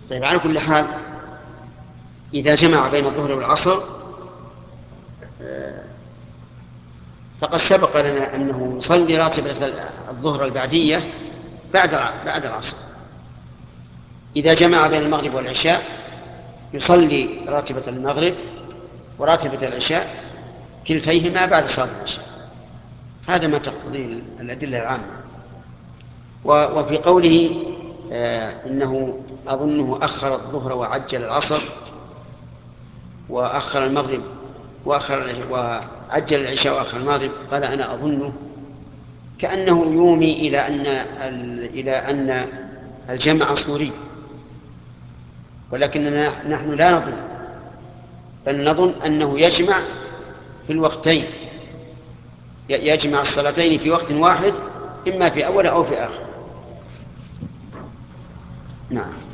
طيب، على كل حال إذا جمع بين الظهر والعصر فقد سبق لنا أنه يصلي راتبة الظهر البعدية بعد العصر. إذا جمع بين المغرب والعشاء يصلي راتبة المغرب وراتبة العشاء كلتيهما بعد صلاة العشاء. هذا ما تقتضي الأدلة العامة. وفي قوله إنه أظنه أخر الظهر وعجل العصر وأخر المغرب وعجل العشاء وأخر المغرب، قال أنا أظنه كأنه يومي إلى أن الجمع صوري، ولكننا نحن لا نظن، بل نظن أنه يجمع في الوقتين، يجمع الصلاتين في وقت واحد، إما في أول أو في آخر. نعم.